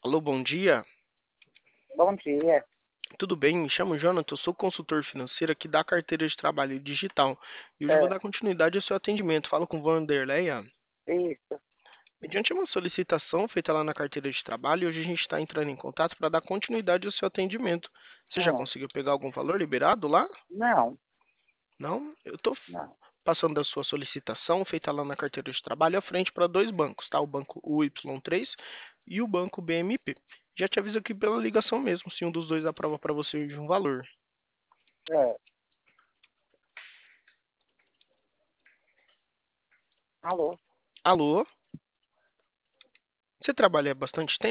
Alô, bom dia. Bom dia. Tudo bem? Me chamo Jonathan, eu sou consultor financeiro aqui da carteira de trabalho digital. E hoje eu vou É, dar continuidade ao seu atendimento. Falo com Vanderleia. isso. Mediante uma solicitação feita lá na carteira de trabalho, hoje a gente está entrando em contato para dar continuidade ao seu atendimento. Você já Hum, conseguiu pegar algum valor liberado lá? não, Não? Eu estou não. passando da sua solicitação feita lá na carteira de trabalho à frente para dois bancos, tá? O banco UY3 e o banco BMP. Já te aviso aqui pela ligação mesmo, se um dos dois aprova para você de um valor. É. Alô? Alô? Você trabalha há bastante tempo?